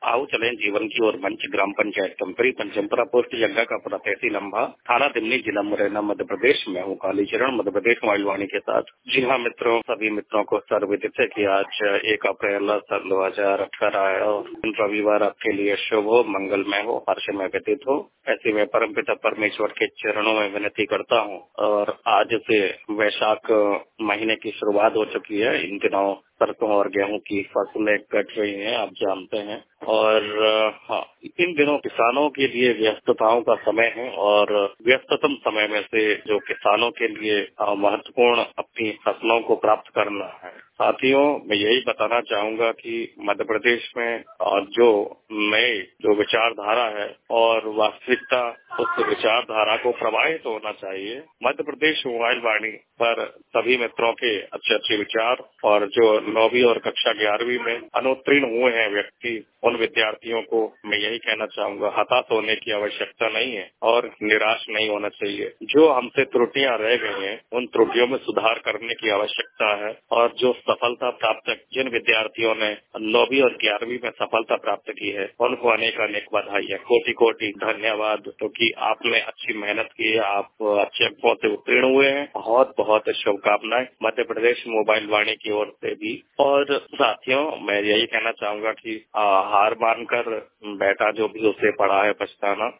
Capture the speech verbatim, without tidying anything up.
आओ चलें जीवन की ओर मंच ग्राम पंचायत कंपरी पंचमपुरा पोस्ट जग्गा का पूरा तहसील अम्बा थाना दिमनी जिला मुरैना मध्य प्रदेश में हूँ कालीचरण मध्य प्रदेश मोबाइल वाणी के साथ। जी हाँ मित्रों, सभी मित्रों को सर्वविदित है कि आज एक अप्रैल सन दो हजार अठारह है और रविवार आपके लिए शुभ हो, मंगलमय हो, हर्षमय व्यतीत हो। ऐसे में परमपिता परमेश्वर के चरणों में विनती करता हूँ। और आज से वैशाख महीने की शुरुआत हो चुकी है। इन दिनों सरसों और गेहूं की फसलें कट रही हैं, आप जानते हैं। और हाँ, इन दिनों किसानों के लिए व्यस्तताओं का समय है और व्यस्ततम समय में से जो किसानों के लिए महत्वपूर्ण अपनी फसलों को प्राप्त करना है। साथियों, मैं यही बताना चाहूंगा कि मध्य प्रदेश में जो नए जो विचारधारा है और वास्तविकता, उस विचारधारा को प्रभावित होना चाहिए। मध्य प्रदेश मोबाइल वाणी पर सभी मित्रों के अच्छे अच्छे विचार और जो नौवीं और कक्षा ग्यारहवीं में अनुत्तीर्ण हुए हैं व्यक्ति, उन विद्यार्थियों को मैं यही कहना चाहूंगा, हताश होने की आवश्यकता नहीं है और निराश नहीं होना चाहिए। जो हमसे त्रुटियां रह गई हैं, उन त्रुटियों में सुधार करने की आवश्यकता है। और जो सफलता प्राप्त, जिन विद्यार्थियों ने नौवीं और ग्यारहवीं में सफलता प्राप्त की है, उनको अनेक अनेक बधाई है, कोटि कोटि धन्यवाद, क्योंकि तो आपने अच्छी मेहनत की है, आप अच्छे अंकों से उत्तीर्ण हुए हैं। बहुत बहुत शुभकामनाएं मध्य प्रदेश मोबाइल वाणी की ओर से भी। और साथियों, मैं यही कहना चाहूंगा कि आ, हार मानकर बैठा जो भी उसे पड़ा है पछताना।